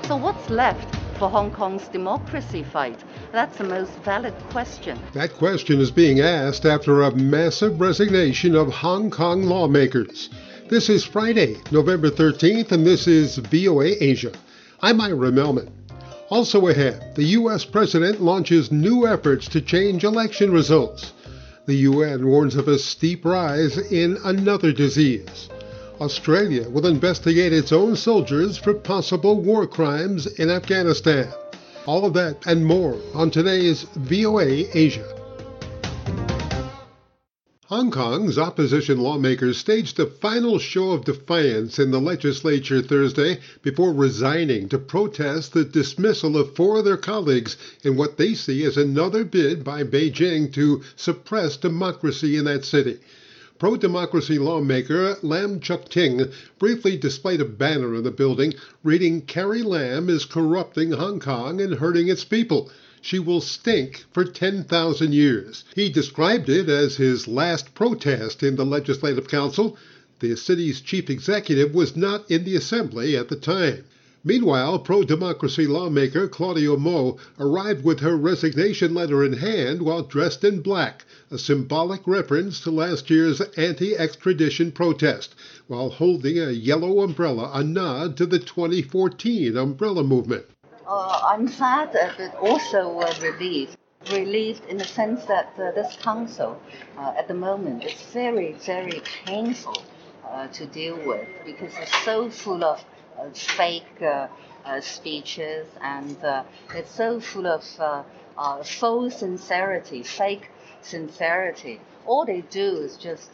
So what's left for Hong Kong's democracy fight? That's the most valid question. That question is being asked after a massive resignation of Hong Kong lawmakers. This is Friday, November 13th, and this is VOA Asia. I'm Ira Melman. Also ahead, the U.S. president launches new efforts to change election results. The UN warns of a steep rise in another disease. Australia will investigate its own soldiers for possible war crimes in Afghanistan. All of that and more on today's VOA Asia. Hong Kong's opposition lawmakers staged a final show of defiance in the legislature Thursday before resigning to protest the dismissal of four of their colleagues in what they see as another bid by Beijing to suppress democracy in that city. Pro-democracy lawmaker Lam Chuk Ting briefly displayed a banner in the building reading, "Carrie Lam is corrupting Hong Kong and hurting its people. She will stink for 10,000 years." He described it as his last protest in the Legislative Council. The city's chief executive was not in the assembly at the time. Meanwhile, pro-democracy lawmaker Claudia Mo arrived with her resignation letter in hand while dressed in black, a symbolic reference to last year's anti-extradition protest, while holding a yellow umbrella, a nod to the 2014 umbrella movement. I'm sad but also relieved. Relieved in the sense that this council at the moment is very, very painful to deal with because it's so full of fake speeches and it's so full of faux sincerity, fake sincerity. All they do is just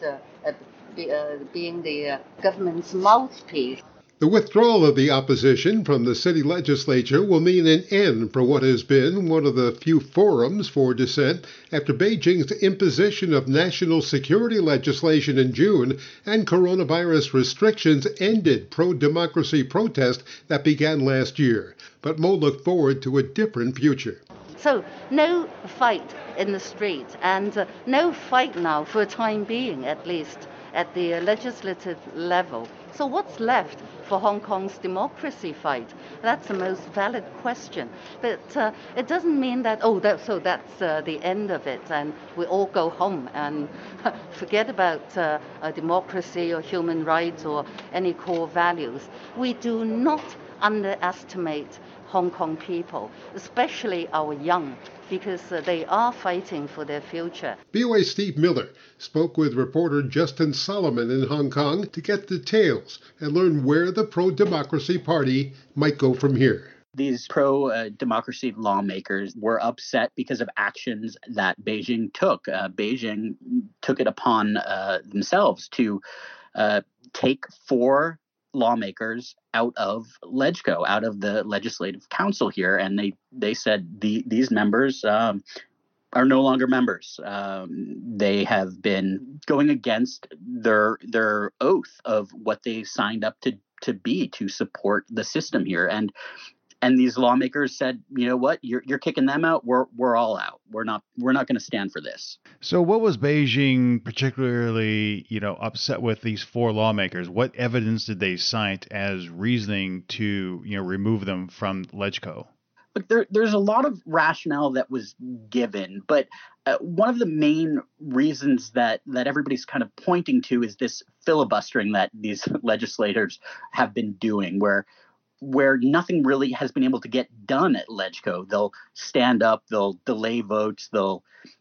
being the government's mouthpiece. The withdrawal of the opposition from the city legislature will mean an end for what has been one of the few forums for dissent after Beijing's imposition of national security legislation in June and coronavirus restrictions ended pro-democracy protest that began last year. But Mo looked forward to a different future. So no fight in the street and no fight now for a time being, at least at the legislative level. So what's left for Hong Kong's democracy fight? That's the most valid question. But it doesn't mean that, that's the end of it and we all go home and forget about democracy or human rights or any core values. We do not underestimate Hong Kong people, especially our young, because they are fighting for their future. VOA Steve Miller spoke with reporter Justin Solomon in Hong Kong to get details and learn where the pro-democracy party might go from here. These pro-democracy lawmakers were upset because of actions that Beijing took. Beijing took it upon themselves to take four lawmakers out of LegCo, out of the Legislative Council here, and they said these members are no longer members. They have been going against their oath of what they signed up to be, to support the system here, and these lawmakers said, you know what, you're kicking them out. We're all out. We're not going to stand for this. So what was Beijing particularly, upset with these four lawmakers? What evidence did they cite as reasoning to, remove them from LegCo? Look, there's a lot of rationale that was given, but one of the main reasons that everybody's kind of pointing to is this filibustering that these legislators have been doing, where nothing really has been able to get done at LegCo. They'll stand up, they'll delay votes, they'll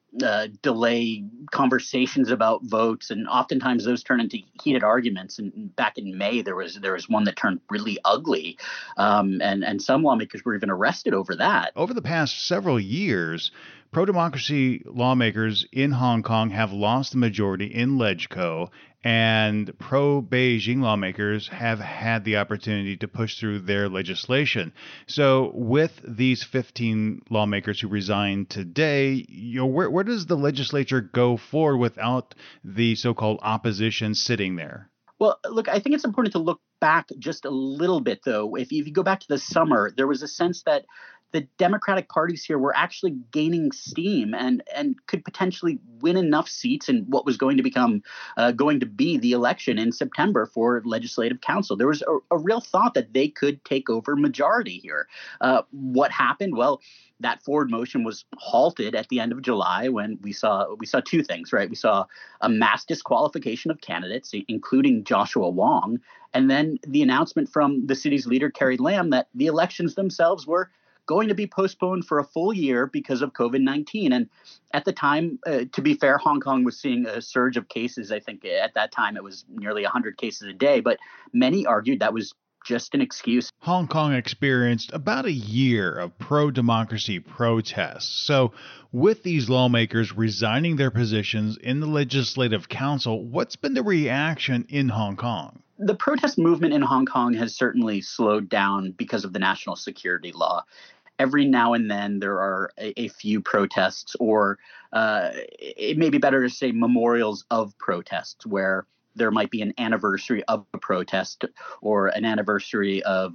delay conversations about votes, and oftentimes those turn into heated arguments. And back in May, there was one that turned really ugly, and some lawmakers were even arrested over that. Over the past several years, pro-democracy lawmakers in Hong Kong have lost the majority in LegCo, and pro-Beijing lawmakers have had the opportunity to push through their legislation. So with these 15 lawmakers who resigned today, where does the legislature go forward without the so-called opposition sitting there? Well, look, I think it's important to look back just a little bit, though. If you go back to the summer, there was a sense that the Democratic parties here were actually gaining steam and could potentially win enough seats in what was going to be the election in September for Legislative Council. There was a real thought that they could take over majority here. What happened? Well, that forward motion was halted at the end of July when we saw two things, right? We saw a mass disqualification of candidates, including Joshua Wong, and then the announcement from the city's leader, Carrie Lam, that the elections themselves were going to be postponed for a full year because of COVID-19. And at the time, to be fair, Hong Kong was seeing a surge of cases. I think at that time it was nearly 100 cases a day, but many argued that was just an excuse. Hong Kong experienced about a year of pro-democracy protests. So with these lawmakers resigning their positions in the Legislative Council, what's been the reaction in Hong Kong? The protest movement in Hong Kong has certainly slowed down because of the national security law. Every now and then there are a few protests, or it may be better to say memorials of protests, where there might be an anniversary of a protest or an anniversary of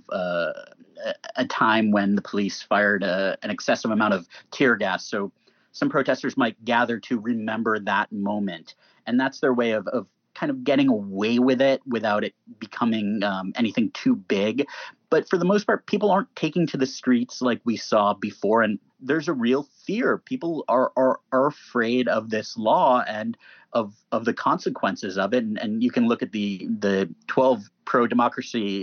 a time when the police fired an excessive amount of tear gas. So some protesters might gather to remember that moment. And that's their way of kind of getting away with it without it becoming anything too big. But for the most part, people aren't taking to the streets like we saw before. And there's a real fear. People are afraid of this law and of the consequences of it. And you can look at the 12 pro-democracy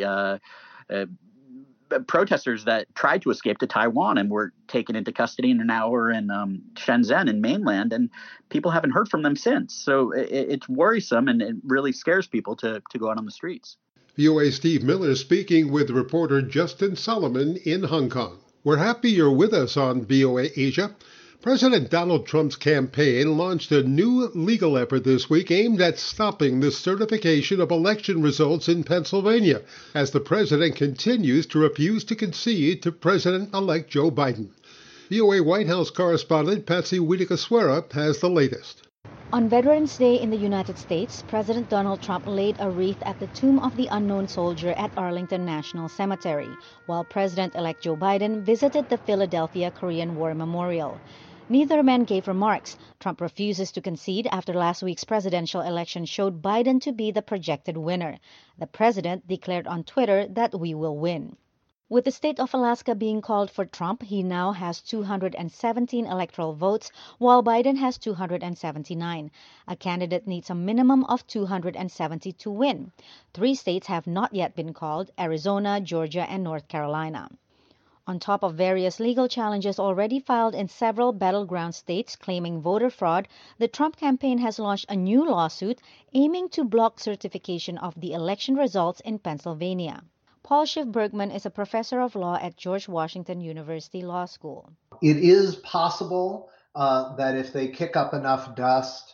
protesters that tried to escape to Taiwan and were taken into custody and now are in Shenzhen in mainland, and people haven't heard from them since. So it's worrisome, and it really scares people to go out on the streets. VOA Steve Miller speaking with reporter Justin Solomon in Hong Kong. We're happy you're with us on VOA Asia. President Donald Trump's campaign launched a new legal effort this week aimed at stopping the certification of election results in Pennsylvania, as the president continues to refuse to concede to President-elect Joe Biden. VOA White House correspondent Patsy Widakuswara has the latest. On Veterans Day in the United States, President Donald Trump laid a wreath at the tomb of the unknown soldier at Arlington National Cemetery, while President-elect Joe Biden visited the Philadelphia Korean War Memorial. Neither man gave remarks. Trump refuses to concede after last week's presidential election showed Biden to be the projected winner. The president declared on Twitter that we will win. With the state of Alaska being called for Trump, he now has 217 electoral votes, while Biden has 279. A candidate needs a minimum of 270 to win. 3 states have not yet been called: Arizona, Georgia, and North Carolina. On top of various legal challenges already filed in several battleground states claiming voter fraud, the Trump campaign has launched a new lawsuit aiming to block certification of the election results in Pennsylvania. Paul Schiff-Bergman is a professor of law at George Washington University Law School. It is possible that if they kick up enough dust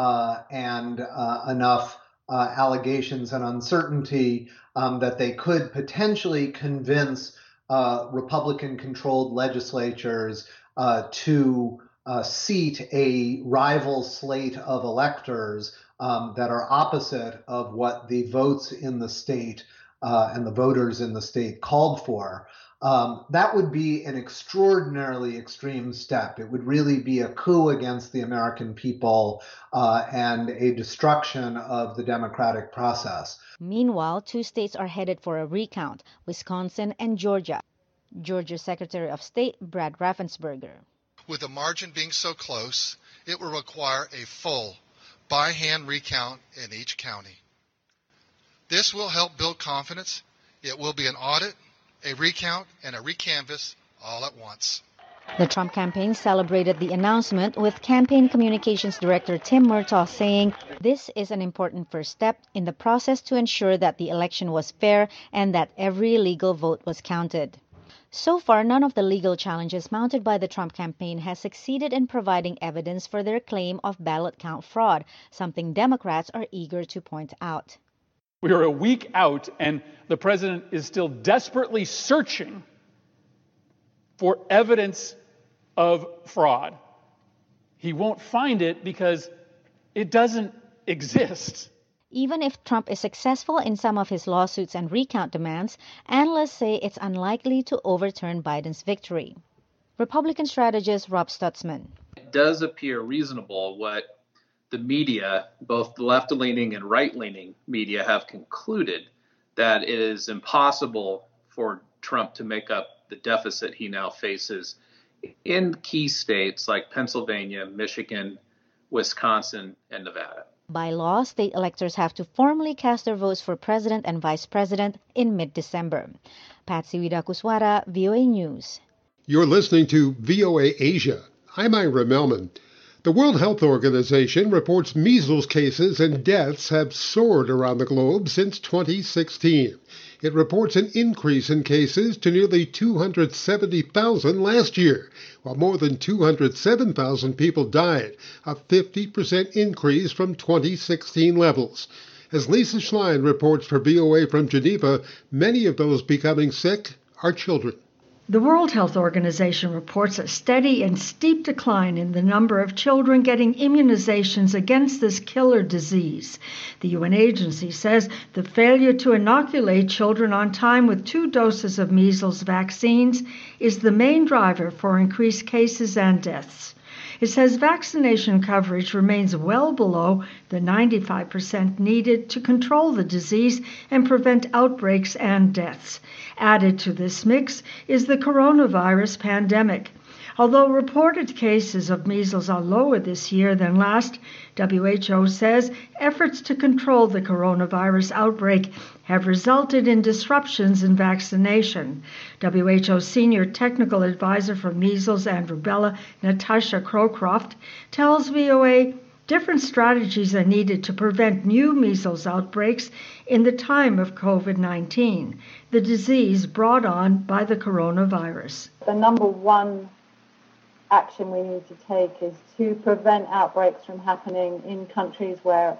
and enough allegations and uncertainty, that they could potentially convince Republican-controlled legislatures to seat a rival slate of electors that are opposite of what the votes in the state and the voters in the state called for. That would be an extraordinarily extreme step. It would really be a coup against the American people and a destruction of the democratic process. Meanwhile, 2 states are headed for a recount: Wisconsin and Georgia. Georgia's Secretary of State Brad Raffensperger. With the margin being so close, it will require a full by-hand recount in each county. This will help build confidence. It will be an audit, a recount, and a recanvass all at once. The Trump campaign celebrated the announcement, with Campaign Communications Director Tim Murtaugh saying, "This is an important first step in the process to ensure that the election was fair and that every legal vote was counted." So far, none of the legal challenges mounted by the Trump campaign has succeeded in providing evidence for their claim of ballot count fraud, something Democrats are eager to point out. We are a week out, and the president is still desperately searching for evidence of fraud. He won't find it because it doesn't exist. Even if Trump is successful in some of his lawsuits and recount demands, analysts say it's unlikely to overturn Biden's victory. Republican strategist Rob Stutzman. It does appear reasonable what the media, both the left-leaning and right-leaning media, have concluded, that it is impossible for Trump to make up the deficit he now faces in key states like Pennsylvania, Michigan, Wisconsin, and Nevada. By law, state electors have to formally cast their votes for president and vice president in mid-December. Patsy Widakuswara, VOA News. You're listening to VOA Asia. I'm Ira Melman. The World Health Organization reports measles cases and deaths have soared around the globe since 2016. It reports an increase in cases to nearly 270,000 last year, while more than 207,000 people died, a 50% increase from 2016 levels. As Lisa Schlein reports for VOA from Geneva, many of those becoming sick are children. The World Health Organization reports a steady and steep decline in the number of children getting immunizations against this killer disease. The UN agency says the failure to inoculate children on time with 2 doses of measles vaccines is the main driver for increased cases and deaths. It says vaccination coverage remains well below the 95% needed to control the disease and prevent outbreaks and deaths. Added to this mix is the coronavirus pandemic. Although reported cases of measles are lower this year than last, WHO says efforts to control the coronavirus outbreak have resulted in disruptions in vaccination. WHO Senior Technical Advisor for Measles and Rubella, Natasha Crowcroft, tells VOA different strategies are needed to prevent new measles outbreaks in the time of COVID-19, the disease brought on by the coronavirus. The number one action we need to take is to prevent outbreaks from happening in countries where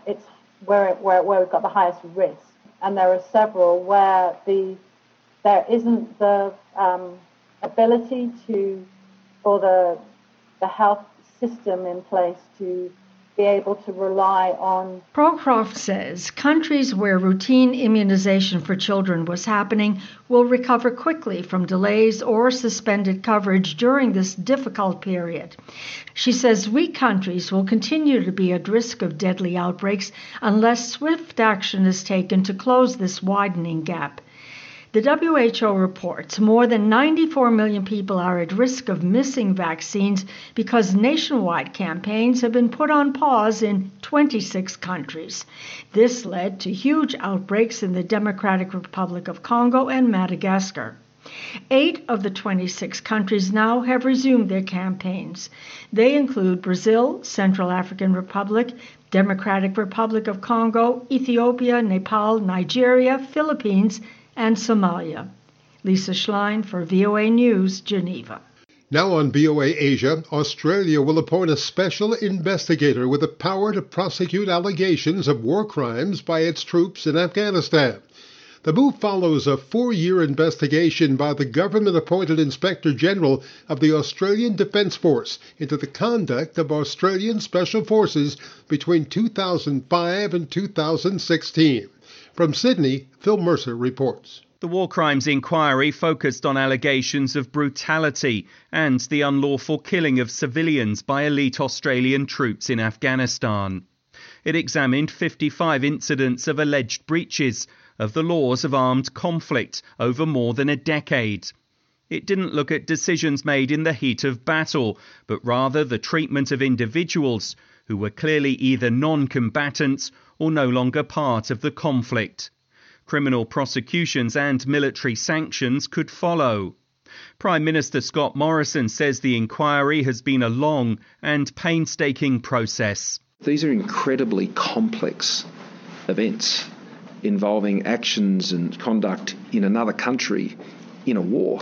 we've got the highest risk. And there are several where there isn't the ability for the health system in place to be able to rely on. Crowcroft says countries where routine immunization for children was happening will recover quickly from delays or suspended coverage during this difficult period. She says weak countries will continue to be at risk of deadly outbreaks unless swift action is taken to close this widening gap. The WHO reports more than 94 million people are at risk of missing vaccines because nationwide campaigns have been put on pause in 26 countries. This led to huge outbreaks in the Democratic Republic of Congo and Madagascar. 8 of the 26 countries now have resumed their campaigns. They include Brazil, Central African Republic, Democratic Republic of Congo, Ethiopia, Nepal, Nigeria, Philippines, and Somalia. Lisa Schlein for VOA News, Geneva. Now on VOA Asia, Australia will appoint a special investigator with the power to prosecute allegations of war crimes by its troops in Afghanistan. The move follows a 4-year investigation by the government-appointed Inspector General of the Australian Defence Force into the conduct of Australian Special Forces between 2005 and 2016. From Sydney, Phil Mercer reports. The War Crimes Inquiry focused on allegations of brutality and the unlawful killing of civilians by elite Australian troops in Afghanistan. It examined 55 incidents of alleged breaches of the laws of armed conflict over more than a decade. It didn't look at decisions made in the heat of battle, but rather the treatment of individuals who were clearly either non-combatants or no longer part of the conflict. Criminal prosecutions and military sanctions could follow. Prime Minister Scott Morrison says the inquiry has been a long and painstaking process. These are incredibly complex events involving actions and conduct in another country in a war.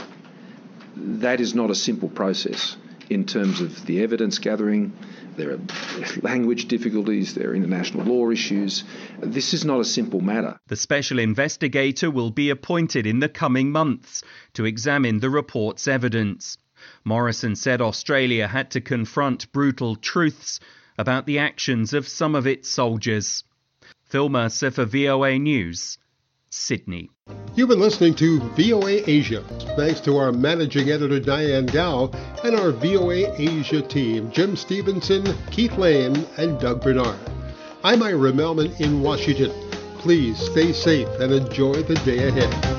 That is not a simple process in terms of the evidence gathering. There are language difficulties, there are international law issues. This is not a simple matter. The special investigator will be appointed in the coming months to examine the report's evidence. Morrison said Australia had to confront brutal truths about the actions of some of its soldiers. Phil Mercer for VOA News, Sydney. You've been listening to VOA Asia. Thanks to our managing editor Diane Gao and our VOA Asia team, Jim Stevenson, Keith Lane, and Doug Bernard. I'm Ira Melman in Washington. Please stay safe and enjoy the day ahead.